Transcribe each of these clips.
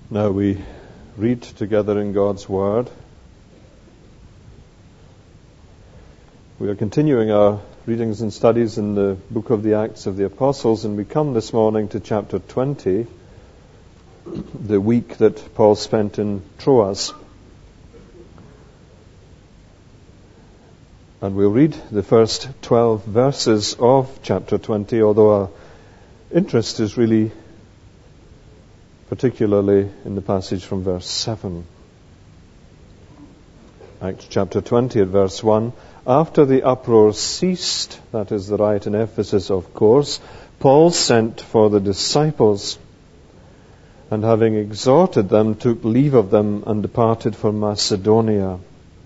Now we read together in God's Word. We are continuing our readings and studies in the book of the Acts of the Apostles, and we come this morning to chapter 20, the week that Paul spent in Troas. And we'll read the first 12 verses of chapter 20, although our interest is really particularly in the passage from verse 7. Acts chapter 20 at verse 1. After the uproar ceased, that is the riot in Ephesus, of course, Paul sent for the disciples, and having exhorted them, took leave of them and departed for Macedonia.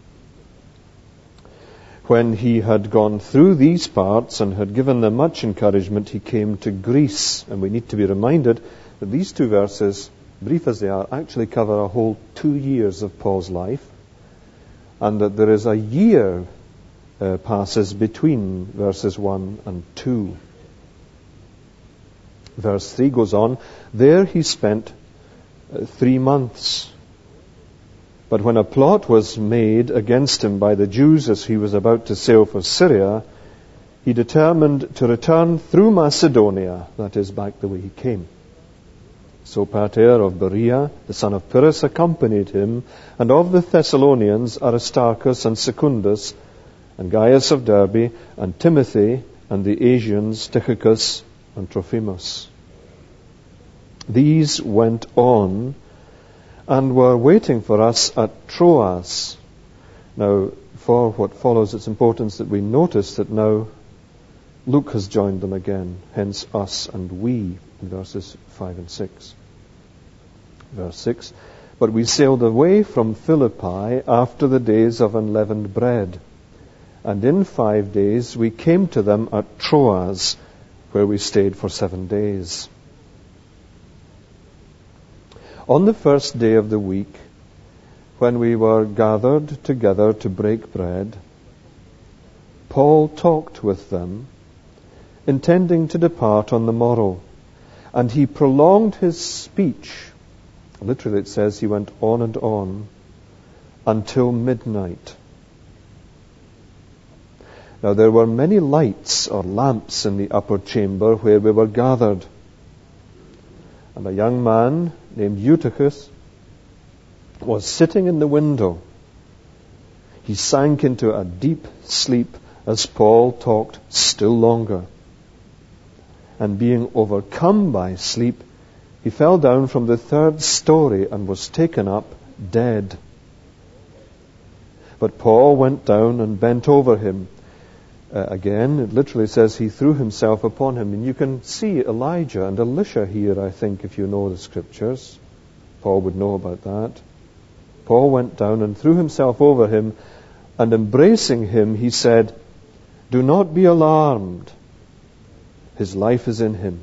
When he had gone through these parts and had given them much encouragement, he came to Greece. And we need to be reminded that these two verses, brief as they are, actually cover a whole 2 years of Paul's life, and that there is a year passes between verses 1 and 2. Verse 3 goes on, there he spent 3 months. But when a plot was made against him by the Jews as he was about to sail for Syria, he determined to return through Macedonia, that is, back the way he came. Sopater of Berea, the son of Pyrrhus, accompanied him, and of the Thessalonians, Aristarchus and Secundus, and Gaius of Derbe, and Timothy, and the Asians, Tychicus and Trophimus. These went on and were waiting for us at Troas. Now, for what follows, it's important that we notice that now Luke has joined them again, hence us and we, in verses 5 and 6. Verse 6, but we sailed away from Philippi after the days of unleavened bread, and in 5 days we came to them at Troas, where we stayed for 7 days. On the first day of the week, when we were gathered together to break bread, Paul talked with them, intending to depart on the morrow, and he prolonged his speech. Literally it says he went on and on until midnight. Now there were many lights or lamps in the upper chamber where we were gathered. And a young man named Eutychus was sitting in the window. He sank into a deep sleep as Paul talked still longer. And being overcome by sleep, he fell down from the 3rd story and was taken up dead. But Paul went down and bent over him. Again, it literally says he threw himself upon him. And you can see Elijah and Elisha here, I think, if you know the scriptures. Paul would know about that. Paul went down and threw himself over him, and embracing him, he said, do not be alarmed. His life is in him.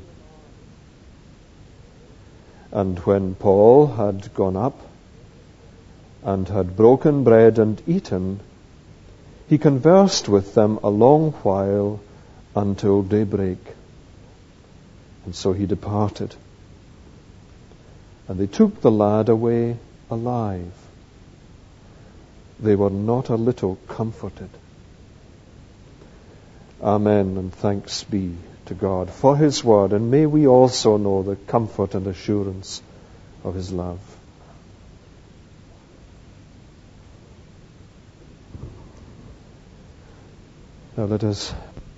And when Paul had gone up and had broken bread and eaten, he conversed with them a long while until daybreak. And so he departed. And they took the lad away alive. They were not a little comforted. Amen, and thanks be to God for His word, and may we also know the comfort and assurance of His love. Now let us.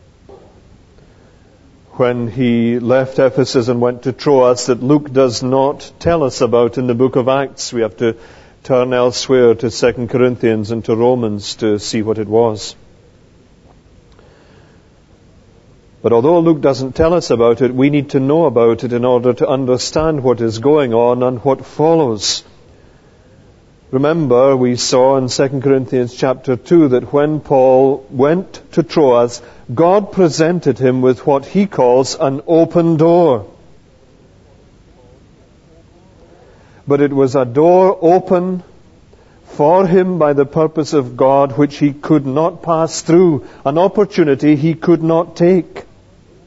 When he left Ephesus and went to Troas, that Luke does not tell us about in the book of Acts. We have to turn elsewhere to 2 Corinthians and to Romans to see what it was. But although Luke doesn't tell us about it, we need to know about it in order to understand what is going on and what follows. Remember, we saw in 2 Corinthians chapter 2 that when Paul went to Troas, God presented him with what he calls an open door. But it was a door open for him by the purpose of God, which he could not pass through, an opportunity he could not take.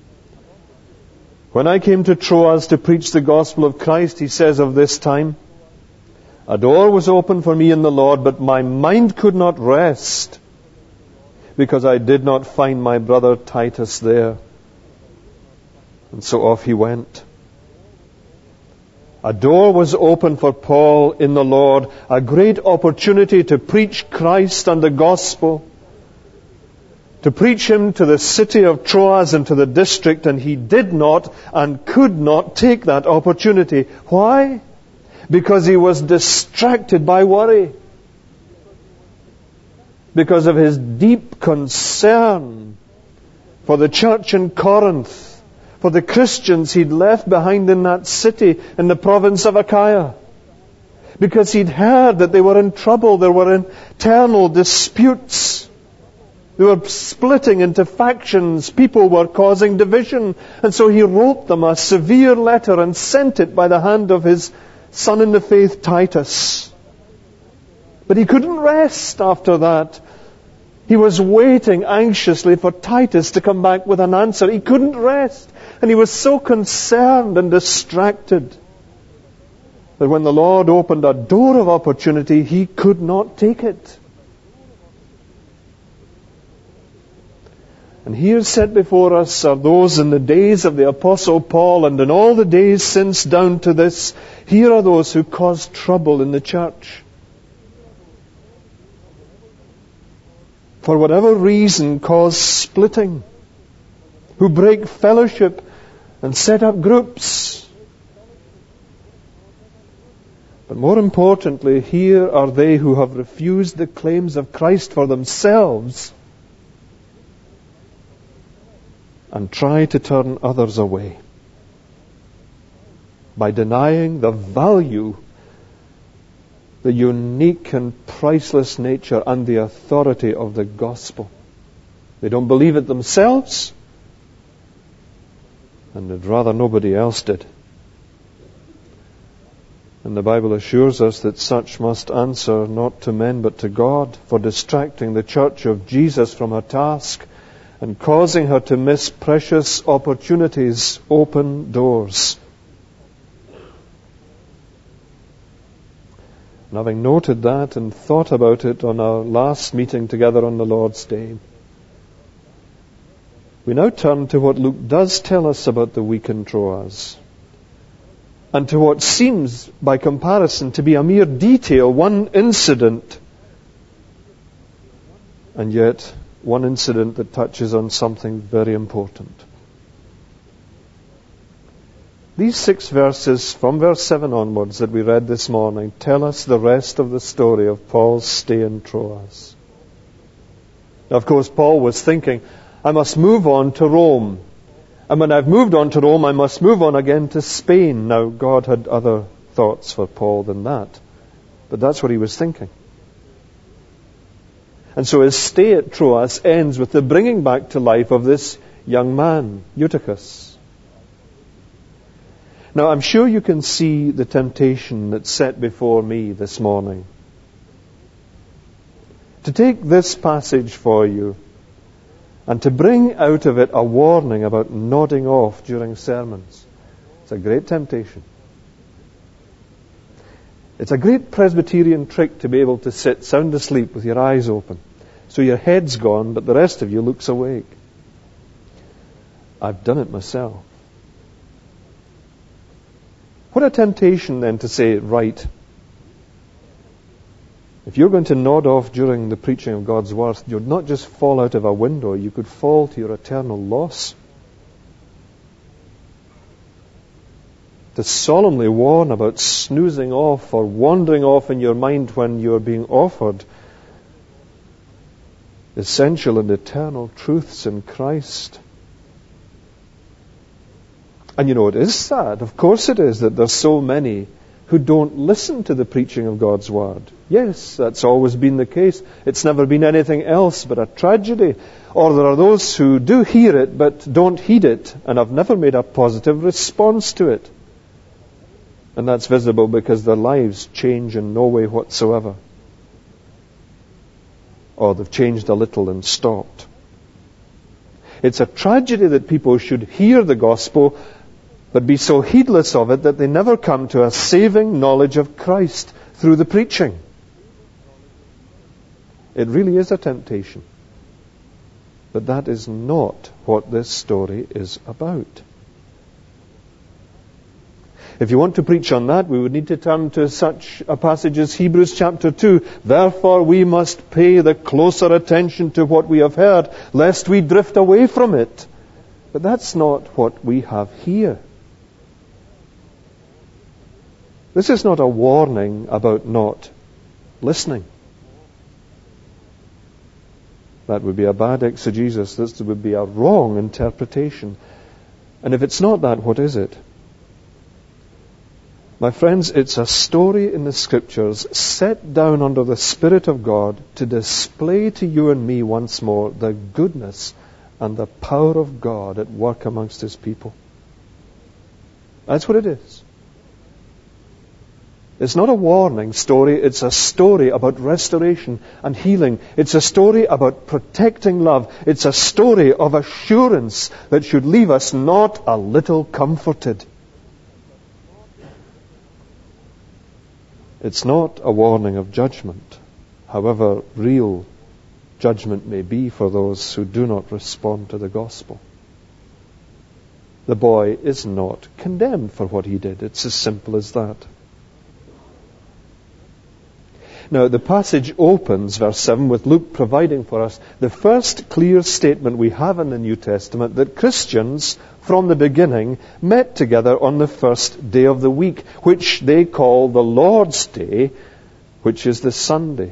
When I came to Troas to preach the gospel of Christ, he says of this time, A door was open for me in the Lord, but my mind could not rest because I did not find my brother Titus there. And so off he went. A door was open for Paul in the Lord, a great opportunity to preach Christ and the gospel, to preach him to the city of Troas and to the district, and he did not and could not take that opportunity. Why? Because he was distracted by worry. Because of his deep concern for the church in Corinth, for the Christians he'd left behind in that city in the province of Achaia. Because he'd heard that they were in trouble, there were internal disputes. They were splitting into factions, people were causing division. And so he wrote them a severe letter and sent it by the hand of his son in the faith, Titus. But he couldn't rest after that. He was waiting anxiously for Titus to come back with an answer. He couldn't rest. And he was so concerned and distracted that when the Lord opened a door of opportunity, he could not take it. And here set before us are those in the days of the Apostle Paul and in all the days since down to this. Here are those who caused trouble in the church. For whatever reason cause splitting, who break fellowship and set up groups. But more importantly, here are they who have refused the claims of Christ for themselves and try to turn others away by denying the value, the unique and priceless nature and the authority of the gospel. They don't believe it themselves, and they'd rather nobody else did. And the Bible assures us that such must answer not to men but to God for distracting the church of Jesus from her task and causing her to miss precious opportunities, open doors. And having noted that and thought about it on our last meeting together on the Lord's Day, we now turn to what Luke does tell us about the week in Troas, and to what seems, by comparison, to be a mere detail, one incident, and yet one incident that touches on something very important. These 6 verses, from verse 7 onwards, that we read this morning, tell us the rest of the story of Paul's stay in Troas. Now, of course, Paul was thinking, I must move on to Rome. And when I've moved on to Rome, I must move on again to Spain. Now, God had other thoughts for Paul than that. But that's what he was thinking. And so his stay at Troas ends with the bringing back to life of this young man, Eutychus. Now, I'm sure you can see the temptation that's set before me this morning to take this passage for you and to bring out of it a warning about nodding off during sermons. It's a great temptation. It's a great Presbyterian trick to be able to sit sound asleep with your eyes open. So your head's gone, but the rest of you looks awake. I've done it myself. What a temptation then to say, right, if you're going to nod off during the preaching of God's Word, you'd not just fall out of a window, you could fall to your eternal loss. To solemnly warn about snoozing off or wandering off in your mind when you're being offered essential and eternal truths in Christ. And you know, it is sad, of course it is, that there's so many who don't listen to the preaching of God's Word. Yes, that's always been the case. It's never been anything else but a tragedy. Or there are those who do hear it but don't heed it and have never made a positive response to it. And that's visible because their lives change in no way whatsoever. Or they've changed a little and stopped. It's a tragedy that people should hear the gospel but be so heedless of it that they never come to a saving knowledge of Christ through the preaching. It really is a temptation. But that is not what this story is about. If you want to preach on that, we would need to turn to such a passage as Hebrews chapter 2. Therefore we must pay the closer attention to what we have heard, lest we drift away from it. But that's not what we have here. This is not a warning about not listening. That would be a bad exegesis. This would be a wrong interpretation. And if it's not that, what is it? My friends, it's a story in the Scriptures set down under the Spirit of God to display to you and me once more the goodness and the power of God at work amongst His people. That's what it is. It's not a warning story, it's a story about restoration and healing. It's a story about protecting love. It's a story of assurance that should leave us not a little comforted. It's not a warning of judgment, however real judgment may be for those who do not respond to the gospel. The boy is not condemned for what he did. It's as simple as that. Now, the passage opens, verse 7, with Luke providing for us the first clear statement we have in the New Testament that Christians, from the beginning, met together on the first day of the week, which they call the Lord's Day, which is the Sunday.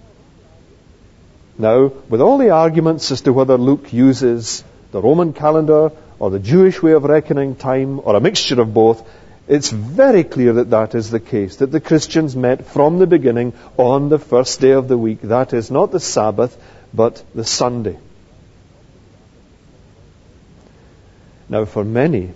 Now, with all the arguments as to whether Luke uses the Roman calendar or the Jewish way of reckoning time or a mixture of both, it's very clear that that is the case, that the Christians met from the beginning on the first day of the week. That is not the Sabbath, but the Sunday. Now, for many,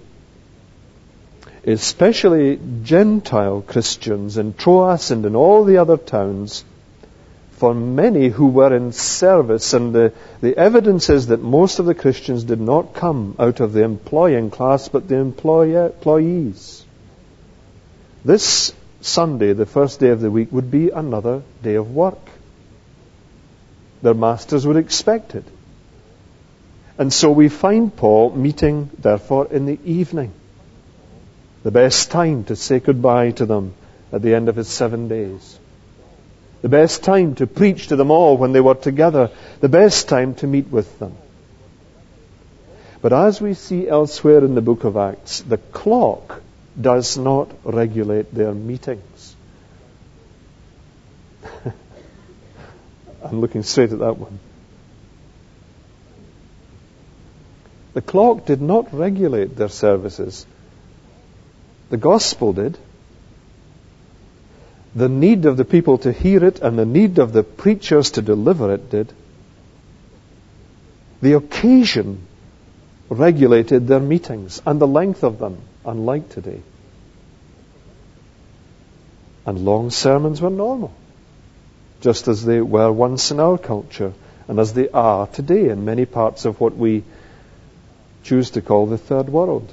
especially Gentile Christians in Troas and in all the other towns, for many who were in service, and the evidence is that most of the Christians did not come out of the employing class, but the employees. This Sunday, the first day of the week, would be another day of work. Their masters would expect it. And so we find Paul meeting, therefore, in the evening. The best time to say goodbye to them at the end of his 7 days. The best time to preach to them all when they were together. The best time to meet with them. But as we see elsewhere in the book of Acts, the clock does not regulate their meetings. I'm looking straight at that one. The clock did not regulate their services. The gospel did. The need of the people to hear it and the need of the preachers to deliver it did. The occasion regulated their meetings and the length of them, unlike today. And long sermons were normal, just as they were once in our culture and as they are today in many parts of what we choose to call the third world.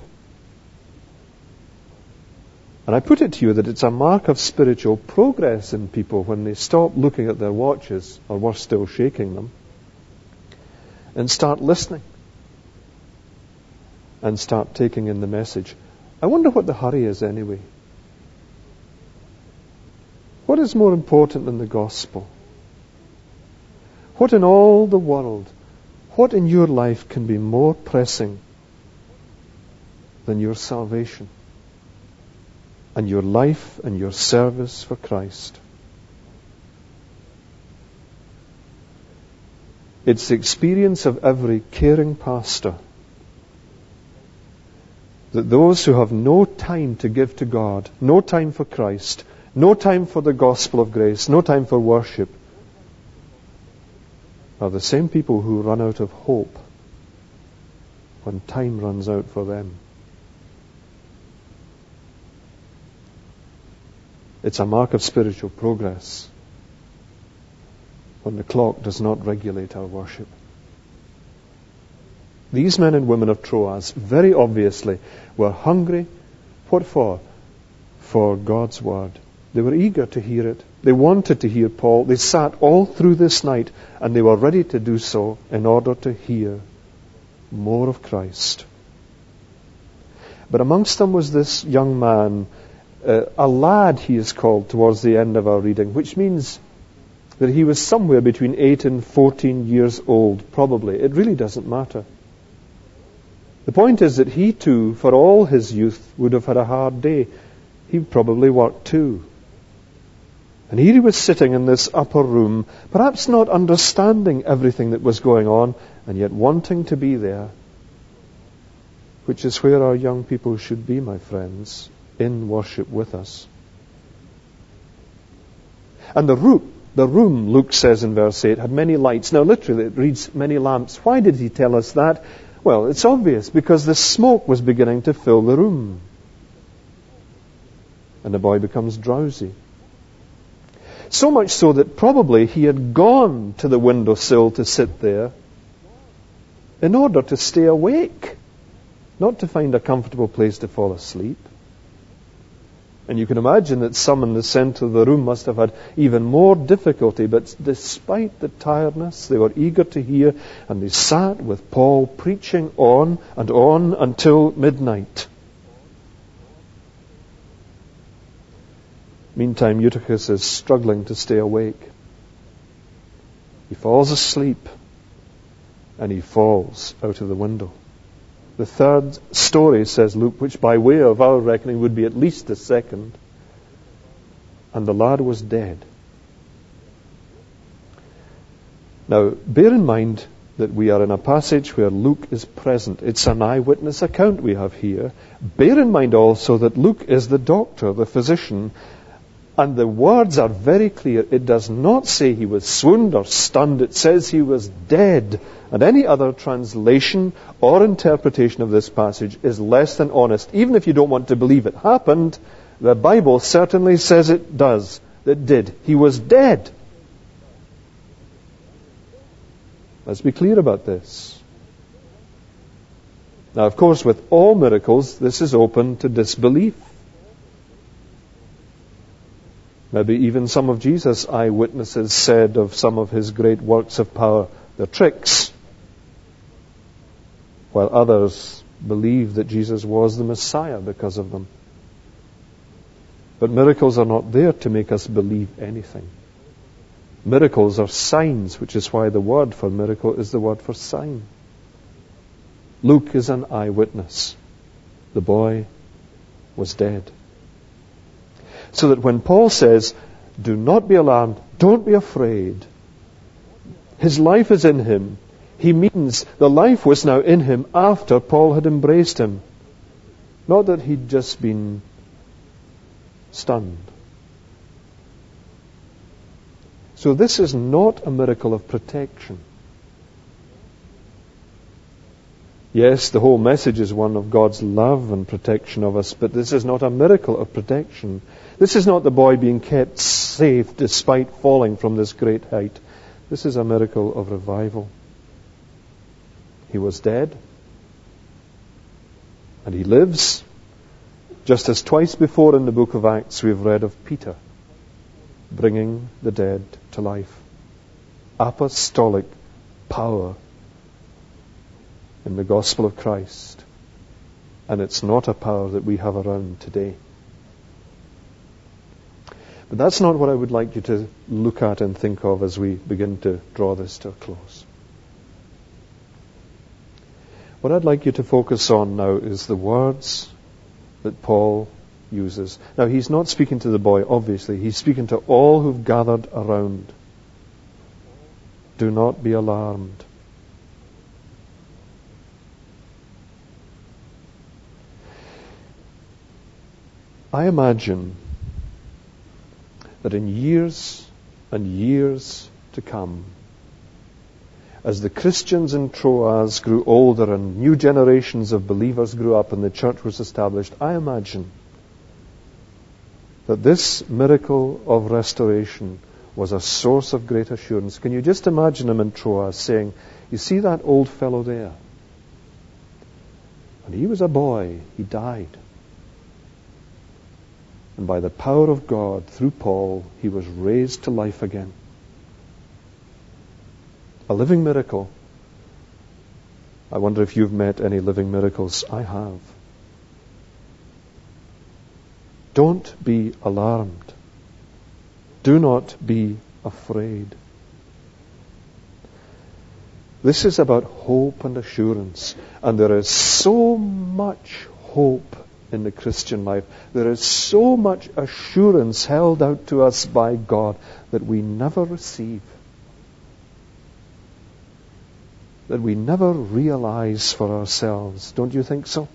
And I put it to you that it's a mark of spiritual progress in people when they stop looking at their watches, or worse still, shaking them, and start listening and start taking in the message. I wonder what the hurry is anyway. What is more important than the gospel? What in all the world, what in your life can be more pressing than your salvation and your life and your service for Christ? It's the experience of every caring pastor that those who have no time to give to God, no time for Christ, no time for the gospel of grace, no time for worship, are the same people who run out of hope when time runs out for them. It's a mark of spiritual progress when the clock does not regulate our worship. These men and women of Troas, very obviously, were hungry. What for? For God's word. They were eager to hear it. They wanted to hear Paul. They sat all through this night, and they were ready to do so in order to hear more of Christ. But amongst them was this young man, a lad he is called towards the end of our reading, which means that he was somewhere between 8 and 14 years old, probably. It really doesn't matter. The point is that he too, for all his youth, would have had a hard day. He probably worked too. And here he was sitting in this upper room, perhaps not understanding everything that was going on, and yet wanting to be there, which is where our young people should be, my friends, in worship with us. And the room, Luke says in verse 8, had many lights. Now literally it reads many lamps. Why did he tell us that? Well, it's obvious, because the smoke was beginning to fill the room. And the boy becomes drowsy. So much so that probably he had gone to the windowsill to sit there in order to stay awake, not to find a comfortable place to fall asleep. And you can imagine that some in the center of the room must have had even more difficulty, but despite the tiredness, they were eager to hear, and they sat with Paul preaching on until midnight. Meantime, Eutychus is struggling to stay awake. He falls asleep, and he falls out of the window. The third story, says Luke, which by way of our reckoning would be at least the second. And the lad was dead. Now, bear in mind that we are in a passage where Luke is present. It's an eyewitness account we have here. Bear in mind also that Luke is the doctor, the physician, and the words are very clear. It does not say he was swooned or stunned. It says he was dead. And any other translation or interpretation of this passage is less than honest. Even if you don't want to believe it happened, the Bible certainly says it does. It did. He was dead. Let's be clear about this. Now, of course, with all miracles, this is open to disbelief. Maybe even some of Jesus' eyewitnesses said of some of his great works of power, they're tricks, while others believed that Jesus was the Messiah because of them. But miracles are not there to make us believe anything. Miracles are signs, which is why the word for miracle is the word for sign. Luke is an eyewitness. The boy was dead. So that when Paul says, do not be alarmed, don't be afraid, his life is in him, he means the life was now in him after Paul had embraced him. Not that he'd just been stunned. So this is not a miracle of protection. Yes, the whole message is one of God's love and protection of us, but this is not a miracle of protection. This is not the boy being kept safe despite falling from this great height. This is a miracle of revival. He was dead, and he lives, just as twice before in the book of Acts we've read of Peter bringing the dead to life. Apostolic power in the gospel of Christ. And it's not a power that we have around today. But that's not what I would like you to look at and think of as we begin to draw this to a close. What I'd like you to focus on now is the words that Paul uses. Now, he's not speaking to the boy, obviously. He's speaking to all who've gathered around. Do not be alarmed. I imagine that in years and years to come, as the Christians in Troas grew older and new generations of believers grew up and the church was established, I imagine that this miracle of restoration was a source of great assurance. Can you just imagine him in Troas saying, you see that old fellow there? And he was a boy. He died. And by the power of God, through Paul, he was raised to life again. A living miracle. I wonder if you've met any living miracles. I have. Don't be alarmed. Do not be afraid. This is about hope and assurance. And there is so much hope in the Christian life. There is so much assurance held out to us by God that we never receive. That we never realize for ourselves. Don't you think so?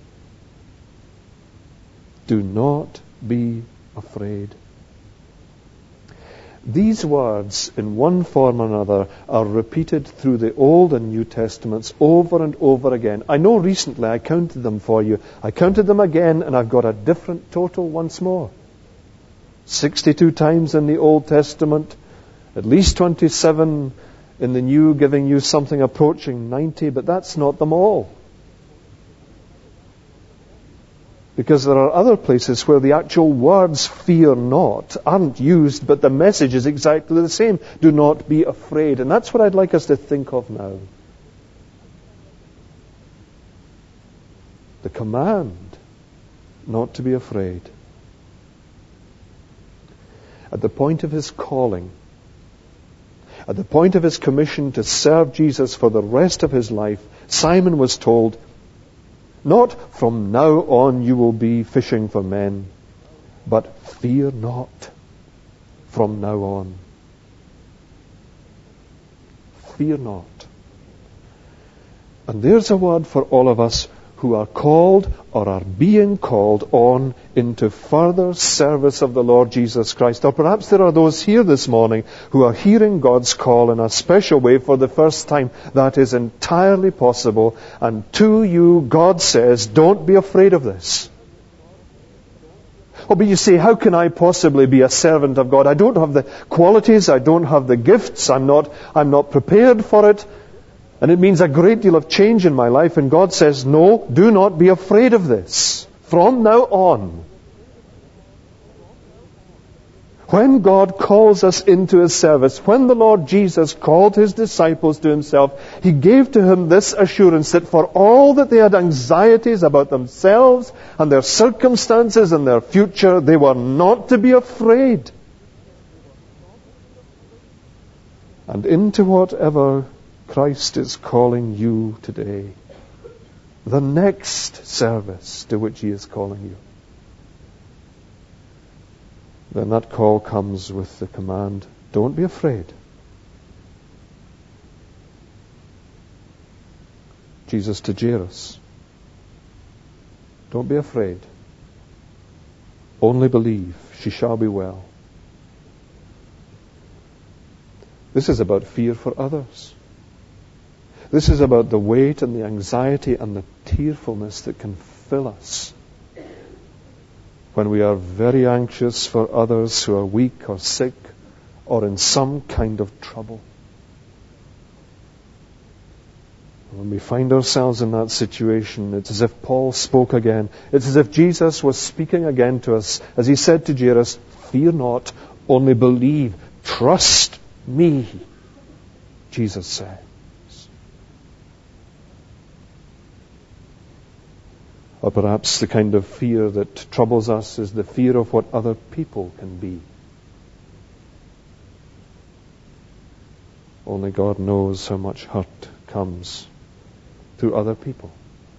Do not be afraid. These words, in one form or another, are repeated through the Old and New Testaments over and over again. I know recently I counted them for you. I counted them again, and I've got a different total once more. 62 times in the Old Testament, at least 27 in the New, giving you something approaching 90, but that's not them all. Because there are other places where the actual words fear not aren't used, but the message is exactly the same. Do not be afraid. And that's what I'd like us to think of now. The command not to be afraid. At the point of his calling, at the point of his commission to serve Jesus for the rest of his life, Simon was told, not from now on you will be fishing for men, but fear not from now on. Fear not. And there's a word for all of us who are called or are being called on into further service of the Lord Jesus Christ. Or perhaps there are those here this morning who are hearing God's call in a special way for the first time. That is entirely possible. And to you, God says, don't be afraid of this. Oh, but you say, how can I possibly be a servant of God? I don't have the qualities. I don't have the gifts. I'm not prepared for it. And it means a great deal of change in my life. And God says, no, do not be afraid of this. From now on. When God calls us into His service, when the Lord Jesus called His disciples to Himself, He gave to Him this assurance that for all that they had anxieties about themselves and their circumstances and their future, they were not to be afraid. And into whatever Christ is calling you today, the next service to which He is calling you, then that call comes with the command, don't be afraid. Jesus to Jairus, don't be afraid. Only believe, she shall be well. This is about fear for others. This is about the weight and the anxiety and the tearfulness that can fill us when we are very anxious for others who are weak or sick or in some kind of trouble. When we find ourselves in that situation, it's as if Paul spoke again. It's as if Jesus was speaking again to us as he said to Jairus, fear not, only believe, trust me, Jesus said. Or perhaps the kind of fear that troubles us is the fear of what other people can be. Only God knows how much hurt comes through other people.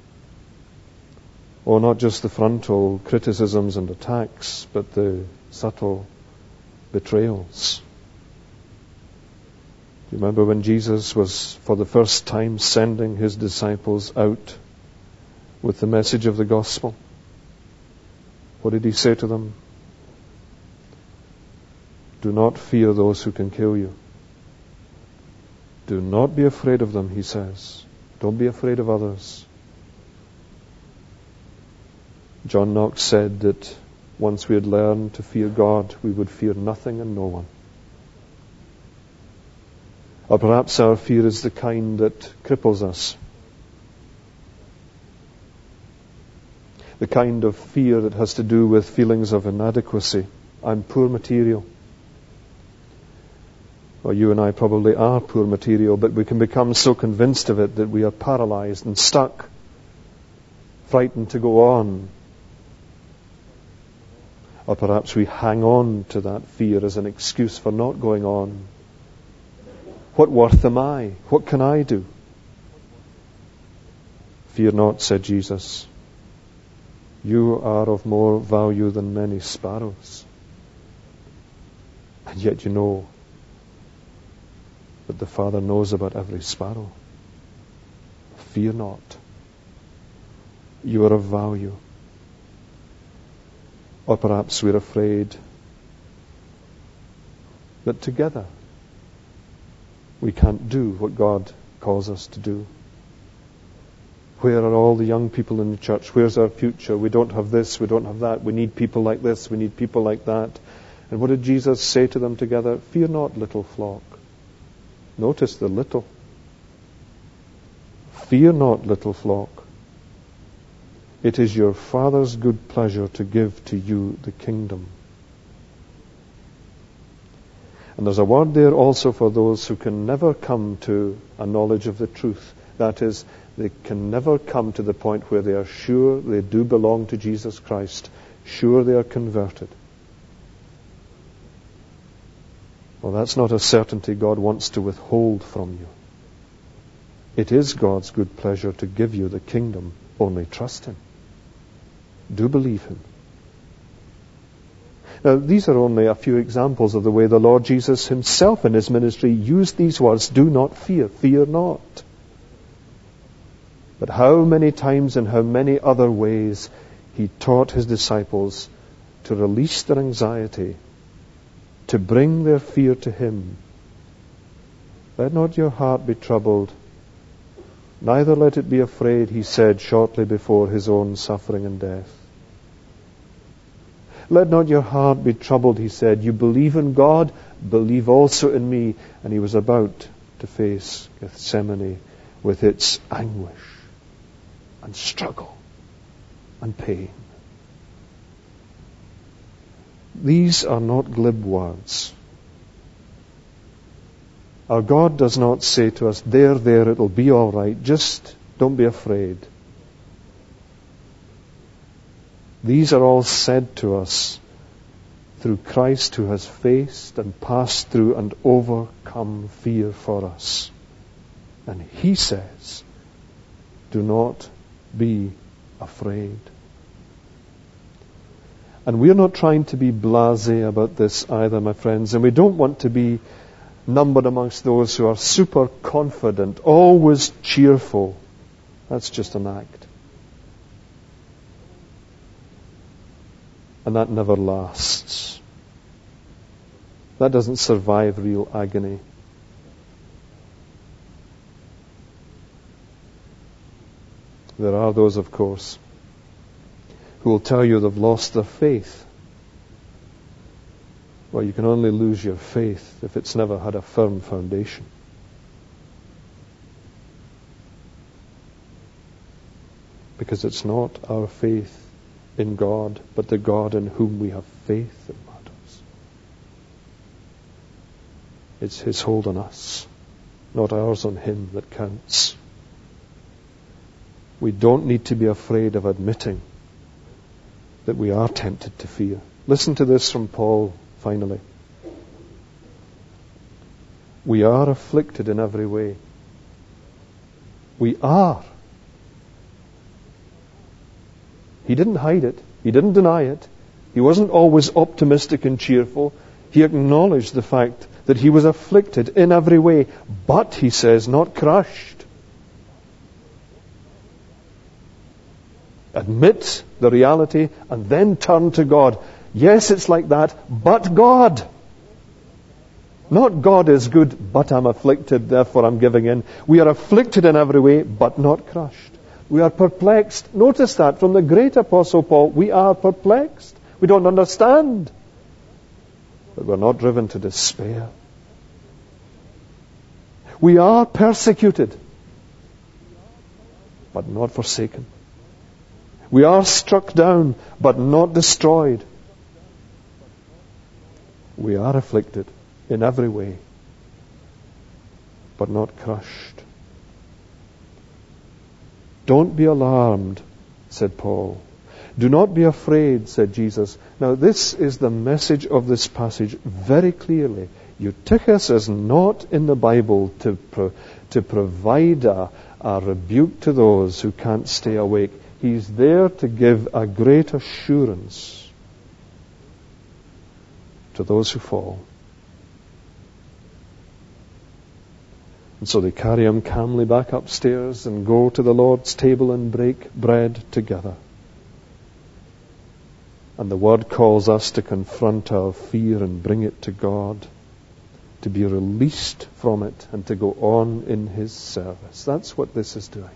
Or not just the frontal criticisms and attacks, but the subtle betrayals. Do you remember when Jesus was for the first time sending His disciples out with the message of the gospel? What did He say to them? Do not fear those who can kill you. Do not be afraid of them, He says. Don't be afraid of others. John Knox said that once we had learned to fear God, we would fear nothing and no one. Or perhaps our fear is the kind that cripples us. The kind of fear that has to do with feelings of inadequacy. I'm poor material. Well, you and I probably are poor material, but we can become so convinced of it that we are paralyzed and stuck, frightened to go on. Or perhaps we hang on to that fear as an excuse for not going on. What worth am I? What can I do? Fear not, said Jesus. You are of more value than many sparrows. And yet you know that the Father knows about every sparrow. Fear not. You are of value. Or perhaps we're afraid that together we can't do what God calls us to do. Where are all the young people in the church? Where's our future? We don't have this, we don't have that. We need people like this, we need people like that. And what did Jesus say to them together? Fear not, little flock. Notice the little. Fear not, little flock. It is your Father's good pleasure to give to you the kingdom. And there's a word there also for those who can never come to a knowledge of the truth. That is, they can never come to the point where they are sure they do belong to Jesus Christ, sure they are converted. Well, that's not a certainty God wants to withhold from you. It is God's good pleasure to give you the kingdom. Only trust Him. Do believe Him. Now, these are only a few examples of the way the Lord Jesus Himself in His ministry used these words, do not fear, fear not. But how many times and how many other ways He taught His disciples to release their anxiety, to bring their fear to Him. Let not your heart be troubled, neither let it be afraid, He said shortly before His own suffering and death. Let not your heart be troubled, He said. You believe in God, believe also in me. And He was about to face Gethsemane with its anguish and struggle and pain. These are not glib words. Our God does not say to us, there, it'll be all right. Just don't be afraid. These are all said to us through Christ who has faced and passed through and overcome fear for us. And He says, do not be afraid. And we're not trying to be blasé about this either, my friends. And we don't want to be numbered amongst those who are super confident, always cheerful. That's just an act. And that never lasts. That doesn't survive real agony. There are those, of course, who will tell you they've lost their faith. Well, you can only lose your faith if it's never had a firm foundation. Because it's not our faith in God, but the God in whom we have faith that matters. It's His hold on us, not ours on Him, that counts. We don't need to be afraid of admitting that we are tempted to fear. Listen to this from Paul, finally. We are afflicted in every way. We are. He didn't hide it. He didn't deny it. He wasn't always optimistic and cheerful. He acknowledged the fact that he was afflicted in every way, but, he says, not crushed. Admit the reality and then turn to God. Yes, it's like that, but God. Not God is good, but I'm afflicted, therefore I'm giving in. We are afflicted in every way, but not crushed. We are perplexed. Notice that from the great Apostle Paul. We are perplexed. We don't understand. But we're not driven to despair. We are persecuted, but not forsaken. We are struck down, but not destroyed. We are afflicted in every way, but not crushed. Don't be alarmed, said Paul. Do not be afraid, said Jesus. Now this is the message of this passage very clearly. Eutychus is not in the Bible to provide a rebuke to those who can't stay awake. He's there to give a great assurance to those who fall. And so they carry him calmly back upstairs and go to the Lord's table and break bread together. And the Word calls us to confront our fear and bring it to God, to be released from it and to go on in His service. That's what this is doing.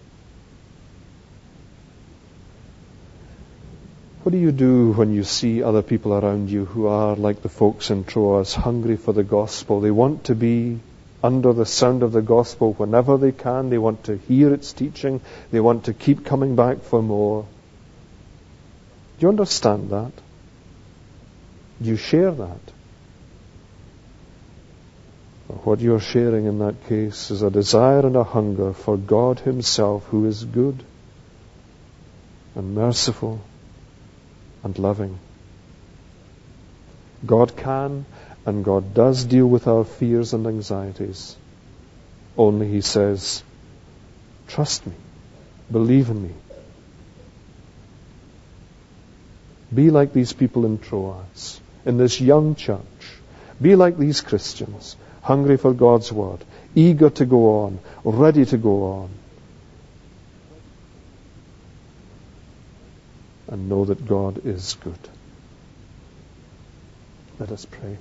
What do you do when you see other people around you who are like the folks in Troas, hungry for the gospel? They want to be under the sound of the gospel whenever they can. They want to hear its teaching. They want to keep coming back for more. Do you understand that? Do you share that? What you're sharing in that case is a desire and a hunger for God Himself, who is good and merciful and loving. God can and God does deal with our fears and anxieties. Only He says, trust me, believe in me. Be like these people in Troas, in this young church. Be like these Christians, hungry for God's Word, eager to go on, ready to go on. And know that God is good. Let us pray.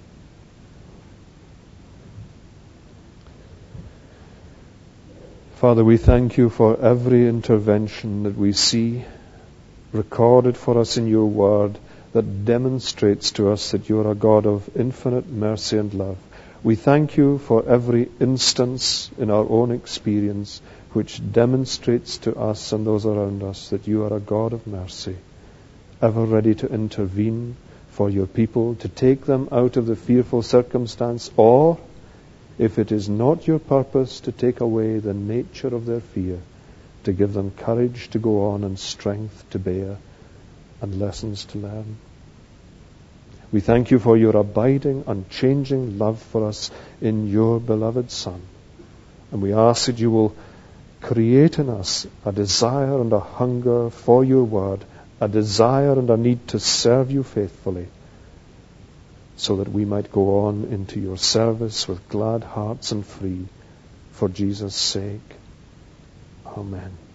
Father, we thank You for every intervention that we see recorded for us in Your Word that demonstrates to us that You are a God of infinite mercy and love. We thank You for every instance in our own experience which demonstrates to us and those around us that You are a God of mercy, ever ready to intervene for Your people, to take them out of the fearful circumstance, or, if it is not Your purpose, to take away the nature of their fear, to give them courage to go on and strength to bear and lessons to learn. We thank You for Your abiding, unchanging love for us in Your beloved Son. And we ask that You will create in us a desire and a hunger for Your Word, a desire and a need to serve You faithfully, so that we might go on into Your service with glad hearts and free, for Jesus' sake. Amen.